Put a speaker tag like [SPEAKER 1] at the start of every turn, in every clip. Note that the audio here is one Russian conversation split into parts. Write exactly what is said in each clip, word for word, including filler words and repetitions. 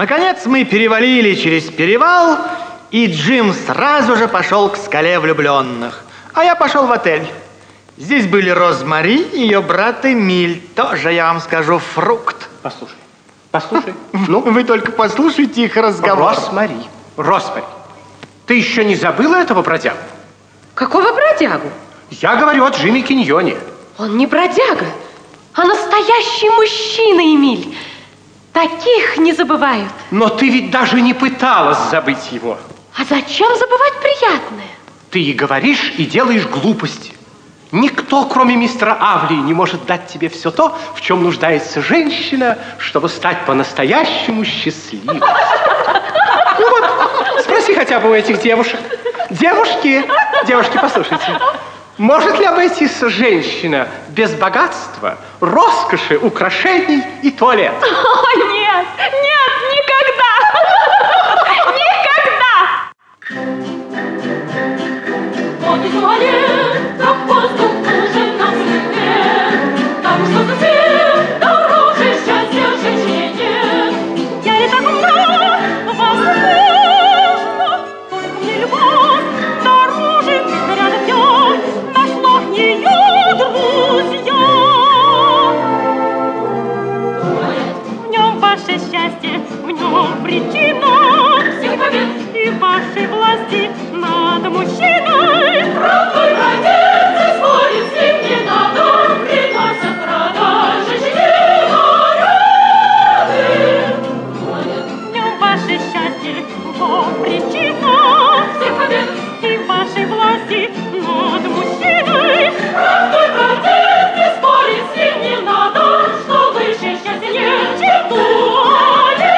[SPEAKER 1] Наконец мы перевалили через перевал, и Джим сразу же пошел к скале влюбленных. А я пошел в отель. Здесь были Розмари и ее брат Эмиль. Тоже, я вам скажу, фрукт.
[SPEAKER 2] Послушай, послушай. Ну,
[SPEAKER 1] вы только послушайте их разговор.
[SPEAKER 2] Розмари, Розмари, ты еще не забыла этого бродягу?
[SPEAKER 3] Какого бродягу?
[SPEAKER 2] Я говорю о Джимми Киньоне.
[SPEAKER 3] Он не бродяга, а настоящий мужчина, Эмиль. Таких не забывают.
[SPEAKER 2] Но ты ведь даже не пыталась забыть его.
[SPEAKER 3] А зачем забывать приятное?
[SPEAKER 2] Ты и говоришь, и делаешь глупости. Никто, кроме мистера Авлии, не может дать тебе все то, в чем нуждается женщина, чтобы стать по-настоящему счастливой. Ну вот, спроси хотя бы у этих девушек. Девушки, девушки, послушайте. Может ли обойтись женщина без богатства, роскоши, украшений и туалета?
[SPEAKER 3] О, нет, нет, никогда! Никогда!
[SPEAKER 4] Вот и туалет, как воздух нужен нам свет. Там что совсем дороже счастья женщине нет. Я не так умна, возможно, только мне любовь дороже рядом я нашла в нее друзья. В нем ваше счастье, в нем причина всех побед и вашей власти над мужчиной. Правдой родиться спорить с ним не надо, приносят радость женщине наряды. В нем ваше счастье, в нем причина всех побед и вашей власти над мужчиной. Правдой родиться спорить с ним не надо, что выше счастья нет, чем туалет.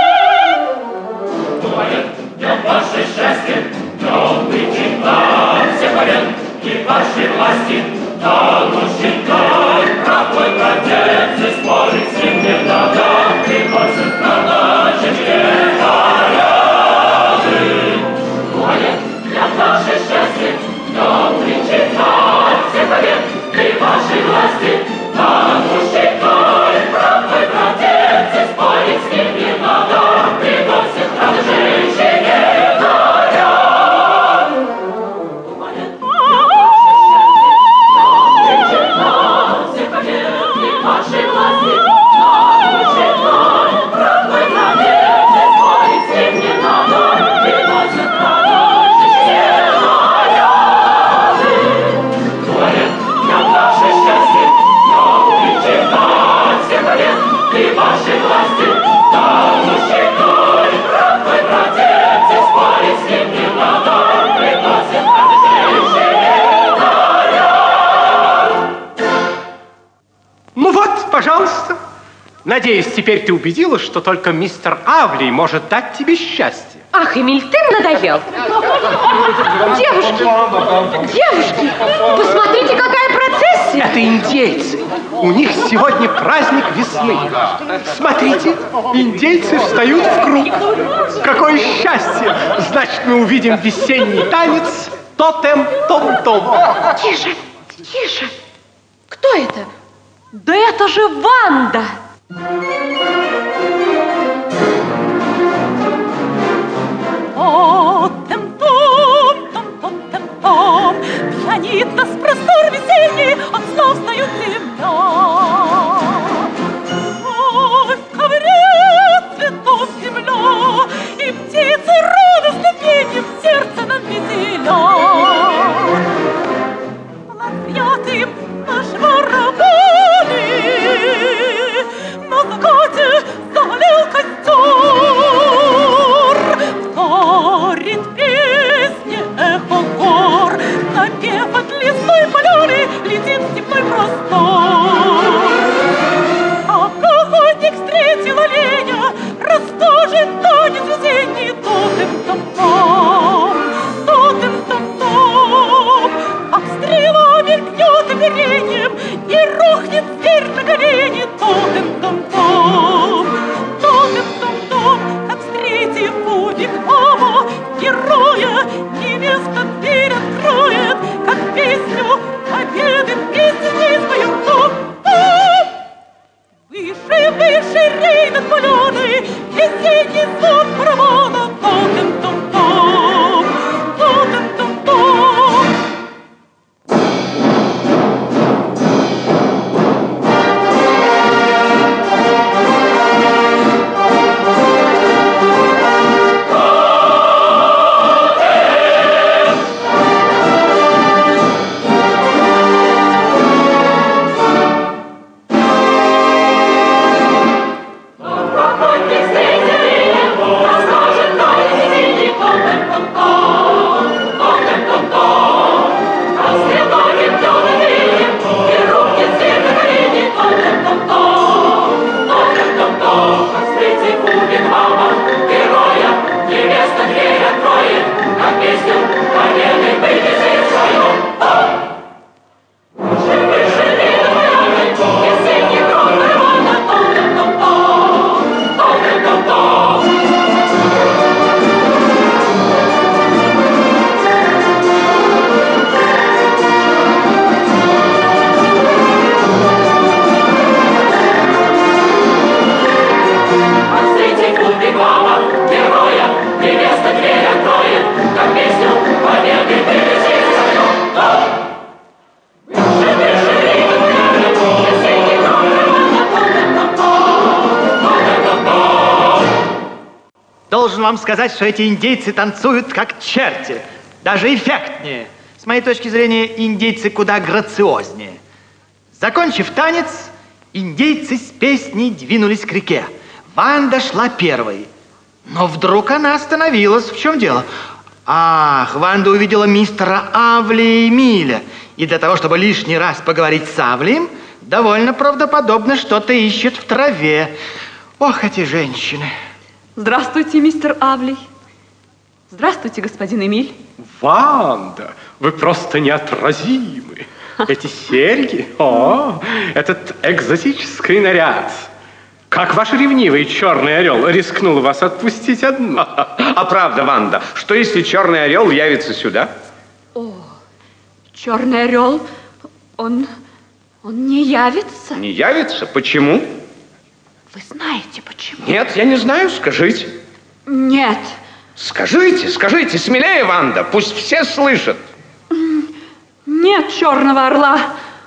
[SPEAKER 4] Туалет, в нем ваше счастье, в нем причина всех побед и вашей власти над мужчиной. Правдой родиться спорить с ним не надо, приносит радость женщине наряды. Туалет, в нем ваше счастье, в нем причина всех побед и вашей власти над мужчиной. Правдой родиться спорить с ним не надо, приносит радость женщине наряды. Туалет, причина всех побед и вашей власти над мужчиной. Правдой родиться спорить с ним не надо, приносит радость женщине наряды. Туалет, в нем ваше счастье, в нем причина всех побед и вашей власти над мужчиной. Правдой родиться спорить с ним не надо, приносит радость женщине наряды.
[SPEAKER 2] Ну вот, пожалуйста. Надеюсь, теперь ты убедилась, что только мистер Авлий может дать тебе счастье.
[SPEAKER 3] Ах, Эмиль, ты надоел. Девушки, девушки, посмотрите, какая процессия.
[SPEAKER 2] Это индейцы. У них сегодня праздник весны. Смотрите, индейцы встают в круг. Какое счастье! Значит, мы увидим весенний танец тотем-том-том.
[SPEAKER 3] Тише, тише. Кто это? Да это же Ванда.
[SPEAKER 4] Тотем-том, том-том-том-том, пьянит нас простор весенний, от снов встает земля. Ой, в ковре цветов земля, и птицы радостно пеньем сердце нам веселят. Ловят им наш барабаны, на закате зале песню победы вывези свою.
[SPEAKER 1] Должен вам сказать, что эти индейцы танцуют как черти, даже эффектнее. С моей точки зрения, индейцы куда грациознее. Закончив танец, индейцы с песней двинулись к реке. Ванда шла первой, но вдруг она остановилась. В чем дело? Ах, Ванда увидела мистера Авли и Эмиля. И для того, чтобы лишний раз поговорить с Авлием, довольно правдоподобно что-то ищет в траве. Ох, эти женщины.
[SPEAKER 5] Здравствуйте, мистер Авли. Здравствуйте, господин Эмиль.
[SPEAKER 2] Ванда, вы просто неотразимы. Эти серьги, о, этот экзотический наряд. Как ваш ревнивый черный орел рискнул вас отпустить одну?
[SPEAKER 6] А правда, Ванда, что если черный орел явится сюда?
[SPEAKER 5] О, черный орел, он, он не явится.
[SPEAKER 6] Не явится? Почему?
[SPEAKER 5] Вы знаете, почему?
[SPEAKER 6] Нет, я не знаю, скажите.
[SPEAKER 5] Нет.
[SPEAKER 6] Скажите, скажите, смелее, Ванда, пусть все слышат.
[SPEAKER 5] Нет черного орла.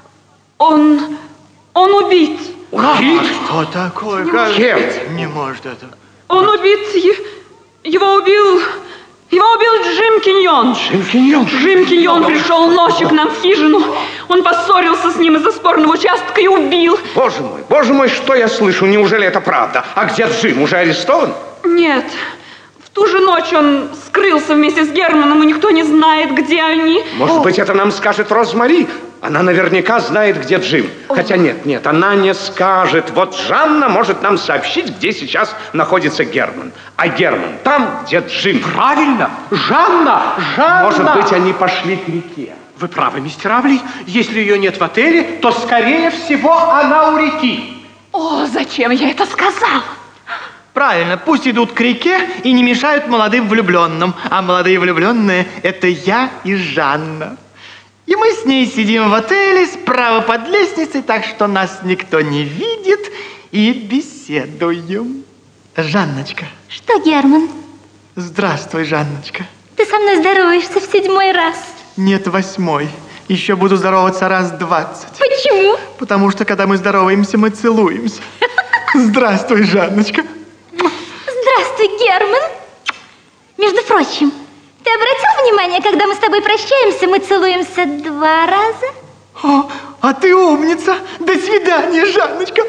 [SPEAKER 5] Он, он убит.
[SPEAKER 6] Убит?
[SPEAKER 1] Что такое?
[SPEAKER 5] Не
[SPEAKER 1] Как?
[SPEAKER 6] Кем?
[SPEAKER 1] Не может это.
[SPEAKER 5] Он убит. Его убил... Его убил Джим Киньон.
[SPEAKER 6] Джим Киньон?
[SPEAKER 5] Джим Киньон пришел ночью к нам в хижину. Он поссорился с ним из-за спорного участка и убил.
[SPEAKER 6] Боже мой, боже мой, что я слышу? Неужели это правда? А где Джим? Уже арестован?
[SPEAKER 5] Нет. В ту же ночь он скрылся вместе с Германом, и никто не знает, где они.
[SPEAKER 6] Может
[SPEAKER 5] О.
[SPEAKER 6] быть, это нам скажет Розмари? Она наверняка знает, где Джим.
[SPEAKER 5] О.
[SPEAKER 6] Хотя нет, нет, она не скажет. Вот Жанна может нам сообщить, где сейчас находится Герман. А Герман там, где Джим.
[SPEAKER 2] Правильно, Жанна, Жанна.
[SPEAKER 6] Может быть, они пошли к реке.
[SPEAKER 2] Вы правы, мистер Авли. Если ее нет в отеле, то, скорее всего, она у реки.
[SPEAKER 5] О, зачем я это сказал?
[SPEAKER 1] Правильно, пусть идут к реке и не мешают молодым влюбленным. А молодые влюбленные – это я и Жанна. И мы с ней сидим в отеле справа под лестницей, так что нас никто не видит, и беседуем. Жанночка.
[SPEAKER 7] Что, Герман?
[SPEAKER 1] Здравствуй, Жанночка.
[SPEAKER 7] Ты со мной здороваешься в седьмой раз.
[SPEAKER 1] Нет, восьмой. Еще буду здороваться раз двадцать.
[SPEAKER 7] Почему?
[SPEAKER 1] Потому что, когда мы здороваемся, мы целуемся. Здравствуй, Жанночка.
[SPEAKER 7] Здравствуй, Герман. Между прочим, ты обратил внимание, когда мы с тобой прощаемся, мы целуемся два раза?
[SPEAKER 1] О, а ты умница. До свидания, Жанночка.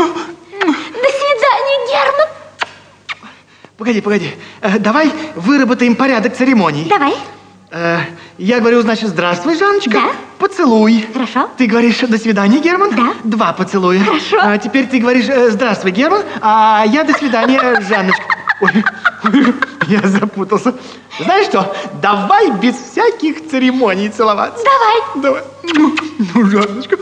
[SPEAKER 7] До свидания, Герман.
[SPEAKER 1] Погоди, погоди. Э, давай выработаем порядок церемоний.
[SPEAKER 7] Давай.
[SPEAKER 1] Э, я говорю, значит, здравствуй, Жанночка.
[SPEAKER 7] Да.
[SPEAKER 1] Поцелуй.
[SPEAKER 7] Хорошо.
[SPEAKER 1] Ты говоришь, до свидания, Герман.
[SPEAKER 7] Да.
[SPEAKER 1] Два поцелуя.
[SPEAKER 7] Хорошо.
[SPEAKER 1] А теперь ты говоришь, э, здравствуй, Герман, а я до свидания, Жанночка. Ой, я запутался. Знаешь что, давай без всяких церемоний целоваться.
[SPEAKER 7] Давай.
[SPEAKER 1] Давай. Ну, Жанночка.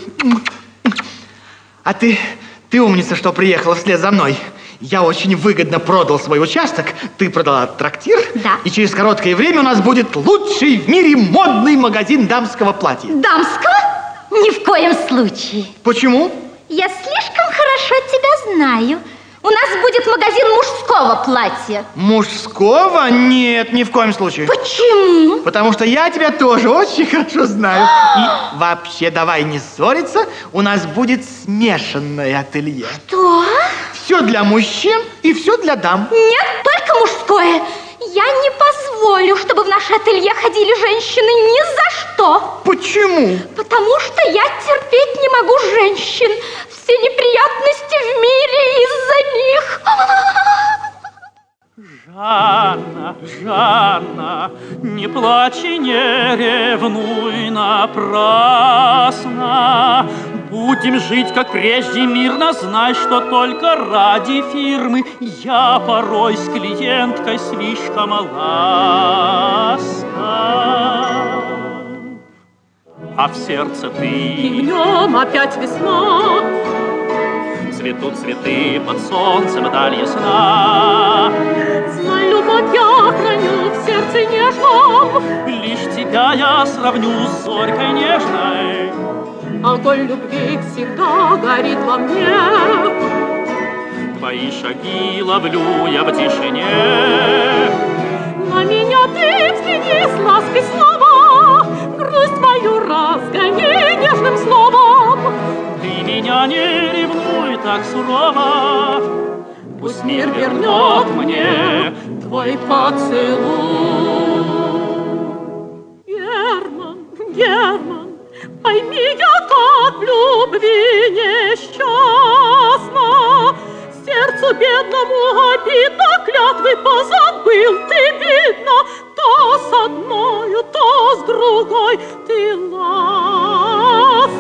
[SPEAKER 1] А ты, ты умница, что приехала вслед за мной. Я очень выгодно продал свой участок, ты продала трактир.
[SPEAKER 7] Да.
[SPEAKER 1] И через короткое время у нас будет лучший в мире модный магазин дамского платья.
[SPEAKER 7] Дамского? Ни в коем случае.
[SPEAKER 1] Почему?
[SPEAKER 7] Я слишком хорошо тебя знаю. У нас будет магазин мужского платья.
[SPEAKER 1] Мужского? Нет, ни в коем случае.
[SPEAKER 7] Почему?
[SPEAKER 1] Потому что я тебя тоже очень хорошо знаю. И вообще, давай не ссориться, у нас будет смешанное ателье.
[SPEAKER 7] Что?
[SPEAKER 1] Все для мужчин и все для дам.
[SPEAKER 7] Нет, только мужское. Я не позволю, чтобы в наше ателье ходили женщины ни за что.
[SPEAKER 1] Почему?
[SPEAKER 7] Потому что я терпеть не могу женщин. Все неприятности в мире из-за них.
[SPEAKER 8] Жанна, Жанна, не плачь и не ревнуй напрасно. Будем жить, как прежде, мирно, знай, что только ради фирмы я порой с клиенткой слишком ласков. А в сердце ты,
[SPEAKER 3] И в нем опять весна.
[SPEAKER 8] Цветут цветы под солнцем даль ясна.
[SPEAKER 3] Знай, любовь я храню в сердце нежном.
[SPEAKER 8] Лишь тебя я сравню с зорькой нежной.
[SPEAKER 3] Огонь любви всегда горит во мне.
[SPEAKER 8] Твои шаги ловлю я в тишине.
[SPEAKER 3] На меня ты взгляни с лаской снова. Грусть мою разгони нежным словом.
[SPEAKER 8] Ты меня не ревнуй так сурово.
[SPEAKER 3] Пусть мир вернет мне твой поцелуй. Герман, Герман, пойми, я так в любви несчастна. Сердцу бедному обидно, клятвы позабыл ты, видно. То с одною, то с другой ты ласков.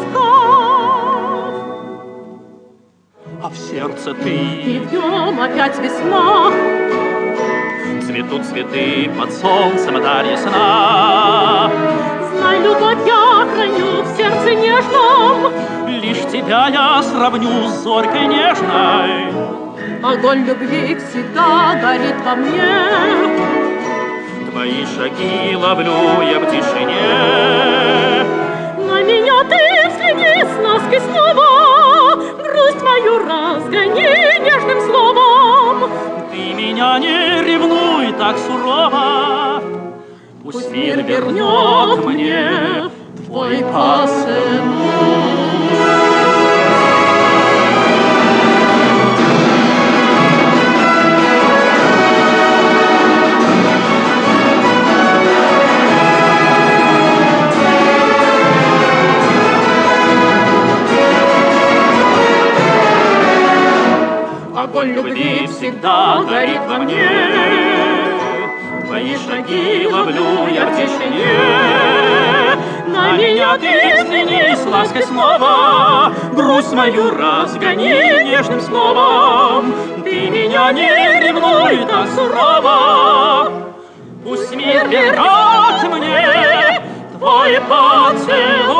[SPEAKER 8] А в сердце ты,
[SPEAKER 3] И в нем опять весна.
[SPEAKER 8] цветут цветы под солнцем даль ясна.
[SPEAKER 3] Знай, любовь я храню в сердце нежном.
[SPEAKER 8] Лишь тебя я сравню с зорькой нежной.
[SPEAKER 3] Огонь любви всегда горит во мне.
[SPEAKER 8] Твои шаги ловлю я в тишине.
[SPEAKER 3] На меня ты взгляни с лаской снова. Грусть мою разгони нежным словом.
[SPEAKER 8] Ты меня не ревнуй так сурово. Пусть мир вернет мне твой поцелуй. Огонь любви всегда горит во мне. Твои шаги ловлю я в тишине. На меня ты взгляни с лаской снова. Грусть мою разгони нежным словом. Ты меня не ревнуй так сурово. Пусть мир вернет мне твой поцелуй.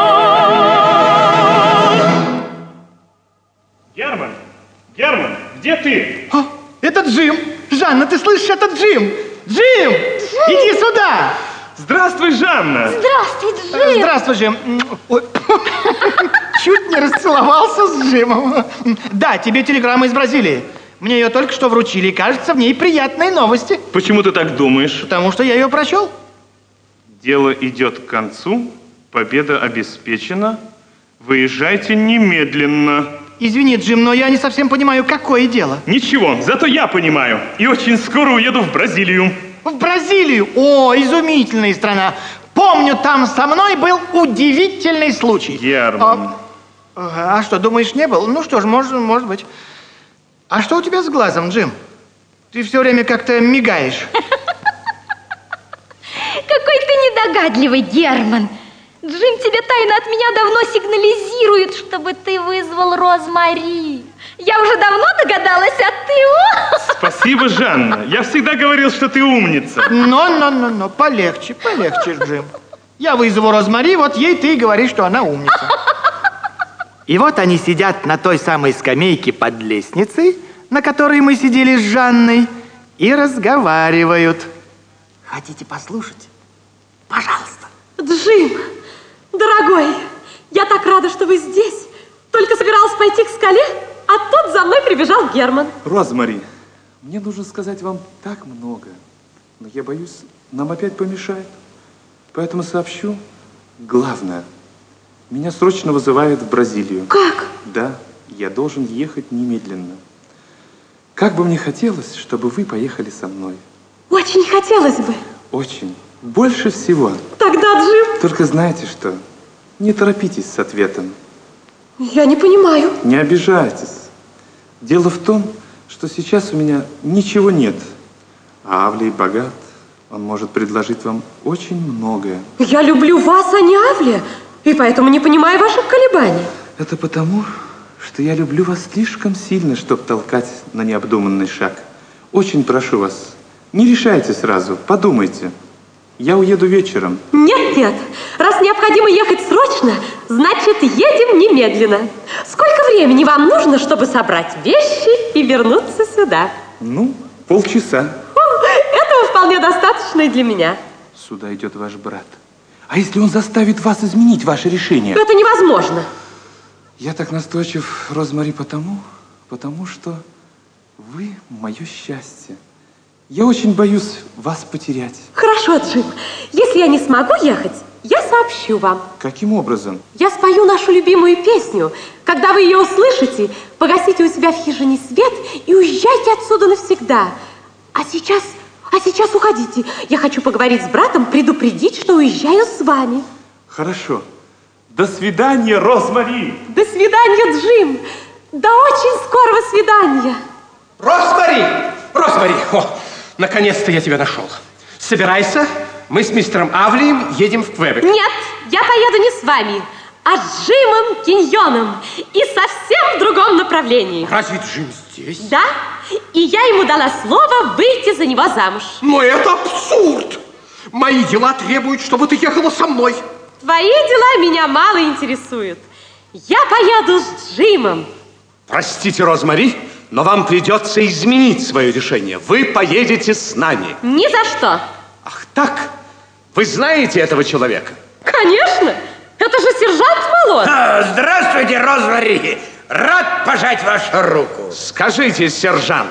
[SPEAKER 6] Герман! Герман, где ты?
[SPEAKER 1] А, это Джим. Жанна, ты слышишь, это Джим. Джим, иди сюда.
[SPEAKER 6] Здравствуй, Жанна.
[SPEAKER 7] Здравствуй, Джим.
[SPEAKER 1] Э, Здравствуй, Джим. Ой, чуть не расцеловался с Джимом. Да, тебе телеграмма из Бразилии. Мне ее только что вручили, и кажется, в ней приятные новости.
[SPEAKER 6] Почему ты так думаешь?
[SPEAKER 1] Потому что я ее прочел.
[SPEAKER 6] Дело идет к концу, победа обеспечена. Выезжайте немедленно.
[SPEAKER 1] Извини, Джим, но я не совсем понимаю, какое дело.
[SPEAKER 6] Ничего, зато я понимаю. И очень скоро уеду в Бразилию.
[SPEAKER 1] В Бразилию? О, изумительная страна. Помню, там со мной был удивительный случай.
[SPEAKER 6] Герман.
[SPEAKER 1] А, а что, думаешь, не был? Ну что ж, может, может быть. А что у тебя с глазом, Джим? Ты все время как-то мигаешь.
[SPEAKER 7] Какой ты недогадливый, Герман. Джим тебе тайно от меня давно сигнализирует, чтобы ты вызвал Розмари. Я уже давно догадалась, а ты...
[SPEAKER 6] Спасибо, Жанна. Я всегда говорил, что ты умница.
[SPEAKER 1] Но-но-но-но, полегче, полегче, Джим. Я вызову Розмари, вот ей ты и говоришь, что она умница. И вот они сидят на той самой скамейке под лестницей, на которой мы сидели с Жанной, и разговаривают. Хотите послушать? Пожалуйста.
[SPEAKER 3] Джим, дорогой, я так рада, что вы здесь. Только собиралась пойти к скале, а тут за мной прибежал Герман.
[SPEAKER 9] Розмари, мне нужно сказать вам так много, но я боюсь, нам опять помешает. Поэтому сообщу главное. Меня срочно вызывают в Бразилию.
[SPEAKER 3] Как?
[SPEAKER 9] Да, я должен ехать немедленно. Как бы мне хотелось, чтобы вы поехали со мной.
[SPEAKER 3] Очень хотелось бы.
[SPEAKER 9] Очень. Больше всего.
[SPEAKER 3] Тогда, Джим...
[SPEAKER 9] Только знаете что? Не торопитесь с ответом.
[SPEAKER 3] Я не понимаю.
[SPEAKER 9] Не обижайтесь. Дело в том, что сейчас у меня ничего нет. А Авлий богат. Он может предложить вам очень многое.
[SPEAKER 3] Я люблю вас, а не Авлия, и поэтому не понимаю ваших колебаний.
[SPEAKER 9] Это потому, что я люблю вас слишком сильно, чтобы толкать на необдуманный шаг. Очень прошу вас, не решайте сразу, подумайте. Я уеду вечером.
[SPEAKER 3] Нет, нет. Раз необходимо ехать срочно, значит, едем немедленно. Сколько времени вам нужно, чтобы собрать вещи и вернуться сюда?
[SPEAKER 9] Ну, полчаса.
[SPEAKER 3] Этого вполне достаточно и для меня.
[SPEAKER 9] Сюда идет ваш брат. А если он заставит вас изменить ваше решение?
[SPEAKER 3] Это невозможно.
[SPEAKER 9] Я так настойчив, Розмари, потому, потому что вы мое счастье. Я очень боюсь вас потерять.
[SPEAKER 3] Хорошо, Джим. Если я не смогу ехать, я сообщу вам.
[SPEAKER 9] Каким образом?
[SPEAKER 3] Я спою нашу любимую песню. Когда вы ее услышите, погасите у себя в хижине свет и уезжайте отсюда навсегда. А сейчас, а сейчас уходите. Я хочу поговорить с братом, предупредить, что уезжаю с вами.
[SPEAKER 9] Хорошо. До свидания, Розмари.
[SPEAKER 3] До свидания, Джим. До очень скорого свидания.
[SPEAKER 2] Розмари! Розмари! О, наконец-то я тебя нашел. Собирайся, мы с мистером Авлием едем в Квебек.
[SPEAKER 3] Нет, я поеду не с вами, а с Джимом Киньоном. И совсем в другом направлении.
[SPEAKER 2] Разве Джим здесь?
[SPEAKER 3] Да, и я ему дала слово выйти за него замуж.
[SPEAKER 2] Но это абсурд! Мои дела требуют, чтобы ты ехала со мной.
[SPEAKER 3] Твои дела меня мало интересуют. Я поеду с Джимом.
[SPEAKER 6] Простите, Розмари, но вам придется изменить свое решение. Вы поедете с нами.
[SPEAKER 3] Ни за что.
[SPEAKER 6] Ах так? Вы знаете этого человека?
[SPEAKER 3] Конечно. Это же сержант Малон.
[SPEAKER 10] А, здравствуйте, Розмари. Рад пожать вашу руку.
[SPEAKER 6] Скажите, сержант,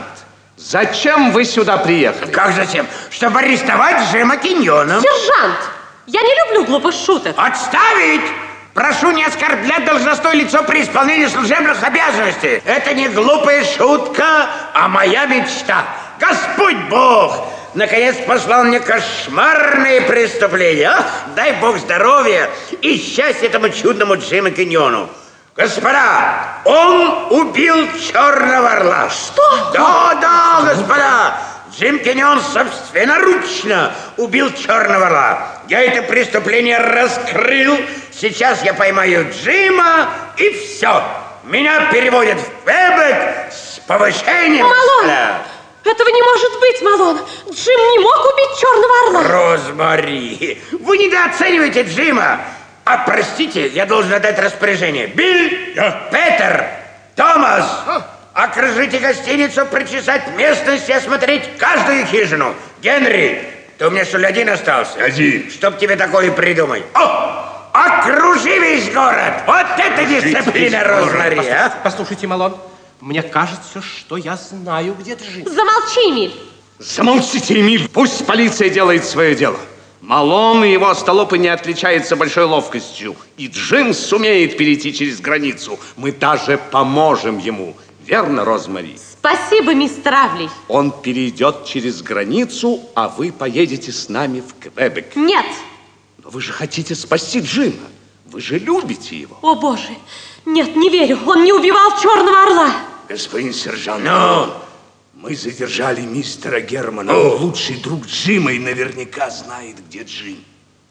[SPEAKER 6] зачем вы сюда приехали?
[SPEAKER 10] Как зачем? Чтобы арестовать Джима Киньона.
[SPEAKER 3] Сержант, я не люблю глупых шуток.
[SPEAKER 10] Отставить! Прошу не оскорблять должностное лицо при исполнении служебных обязанностей. Это не глупая шутка, а моя мечта. Господь Бог наконец послал мне кошмарные преступления. Ах, дай Бог здоровья и счастья этому чудному Джиму Киньону. Господа, он убил Черного Орла.
[SPEAKER 3] Что?
[SPEAKER 10] Да, да, господа. Джим Киньон собственноручно убил Черного Орла. Я это преступление раскрыл. Сейчас я поймаю Джима, и все. Меня переводят в Квебек с повышением.
[SPEAKER 3] Малон, этого не может быть, Малон. Джим не мог убить Черного Орла.
[SPEAKER 10] Розмари, вы недооцениваете Джима. А, простите, я должен отдать распоряжение. Билл, да. Петер, Томас, а? Окружите гостиницу, прочесать местность и осмотреть каждую хижину. Генри, ты у меня что ли один остался? Один. Чтоб тебе такое придумать. О! Окружи весь город! Вот это дисциплина, Розмари, а?
[SPEAKER 2] Послушайте, Малон, мне кажется, что я знаю, где Джим.
[SPEAKER 3] Замолчи, Эмиль.
[SPEAKER 6] Замолчите, Эмиль. Пусть полиция делает свое дело. Малон и его остолопы не отличаются большой ловкостью. И Джим сумеет перейти через границу. Мы даже поможем ему. Верно, Розмари?
[SPEAKER 3] Спасибо, мистер Авлий.
[SPEAKER 6] Он перейдет через границу, а вы поедете с нами в Квебек.
[SPEAKER 3] Нет.
[SPEAKER 6] Но вы же хотите спасти Джима. Вы же любите его.
[SPEAKER 3] О, Боже. Нет, не верю. Он не убивал Черного Орла.
[SPEAKER 6] Господин сержант, ну? Мы задержали мистера Германа. Он лучший друг Джима и наверняка знает, где Джим.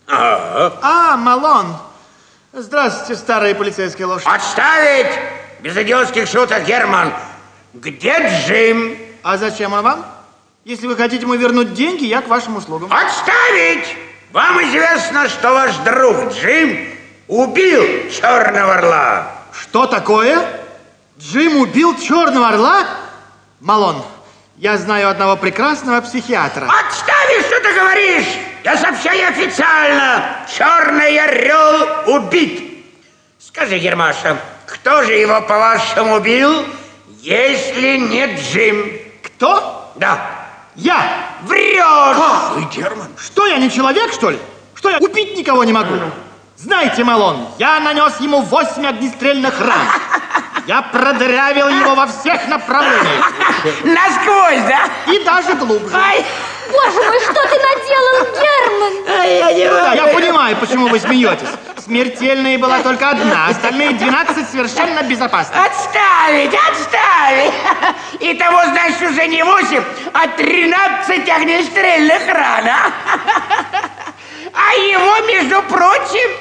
[SPEAKER 10] А,
[SPEAKER 1] а Малон. Здравствуйте, старая полицейская лошадь.
[SPEAKER 10] Отставить! Без идиотских шуток, Герман. Где Джим?
[SPEAKER 1] А зачем он вам? Если вы хотите ему вернуть деньги, я к вашим услугам.
[SPEAKER 10] Отставить! Вам известно, что ваш друг Джим убил Черного Орла.
[SPEAKER 1] Что такое? Джим убил Черного Орла? Малон, я знаю одного прекрасного психиатра.
[SPEAKER 10] Отставить, что ты говоришь! Я сообщаю официально. Черный Орел убит. Скажи, Гермаша, кто же его, по-вашему, убил, если не Джим?
[SPEAKER 1] Кто?
[SPEAKER 10] Да.
[SPEAKER 1] Я.
[SPEAKER 10] Врешь!
[SPEAKER 1] Как?
[SPEAKER 6] Вы, Герман?
[SPEAKER 1] Что, я не человек, что ли? Что, я убить никого не могу? Знаете, Малон, я нанес ему восемь огнестрельных ран. Я продырявил его во всех направлениях.
[SPEAKER 10] Насквозь, да?
[SPEAKER 1] И даже глубже.
[SPEAKER 10] Ай.
[SPEAKER 7] Боже мой, что ты наделал, Герман?
[SPEAKER 10] Ай, я не могу.
[SPEAKER 1] Да, я понимаю, почему вы смеетесь. Смертельной была только одна, остальные двенадцать совершенно безопасны.
[SPEAKER 10] Отставить, отставить! Итого, значит, уже не восемь, а тринадцать огнестрельных ран, а? А его, между прочим,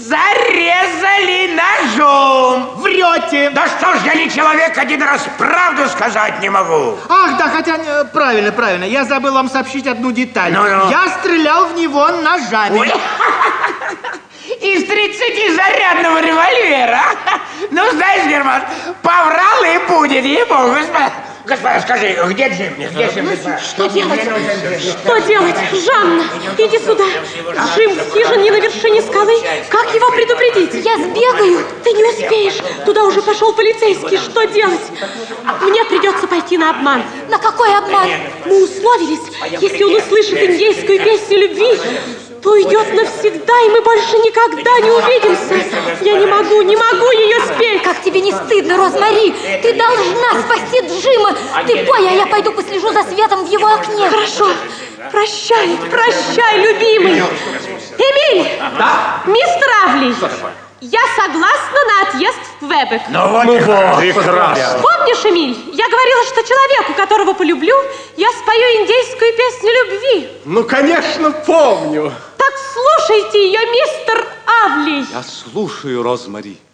[SPEAKER 10] зарезали ножом.
[SPEAKER 1] Врете.
[SPEAKER 10] Да что ж, я не человек, один раз правду сказать не могу.
[SPEAKER 1] Ах, да, хотя э, правильно, правильно. Я забыл вам сообщить одну деталь.
[SPEAKER 10] Ну-ну.
[SPEAKER 1] Я стрелял в него ножами.
[SPEAKER 10] Ой. Из тридцатизарядного револьвера. Ну, знаешь, Герман, поврал и будет, ей-богу, господа. Господа, скажи, где Джим? Где Джим, господа?
[SPEAKER 3] Что делать? Что делать? Жанна, иди сюда. Джим в хижине на вершине скалы. Как его предупредить?
[SPEAKER 7] Я сбегаю.
[SPEAKER 3] Ты не успеешь. Туда уже пошел полицейский. Что делать? Мне придется пойти на обман.
[SPEAKER 7] На какой обман?
[SPEAKER 3] Мы условились, если он услышит индейскую песню любви, то уйдет навсегда, и мы больше никогда не увидимся. Я не могу, не могу ее спеть.
[SPEAKER 7] Как тебе не стыдно, Розмари? Ты должна спасти Джима. Ты пой, а я пойду послежу за светом в его окне.
[SPEAKER 3] Хорошо. Прощай, прощай, любимый. Эмиль!
[SPEAKER 2] Да?
[SPEAKER 3] Мистер Авли! Я согласна на отъезд в Квебек.
[SPEAKER 10] Ну вот, ну вот прекрасно.
[SPEAKER 3] Помнишь, Эмиль, я говорила, что человеку, которого полюблю, я спою индейскую песню любви.
[SPEAKER 2] Ну, конечно, помню.
[SPEAKER 3] Так слушайте ее, мистер Авли.
[SPEAKER 6] Я слушаю, Розмари.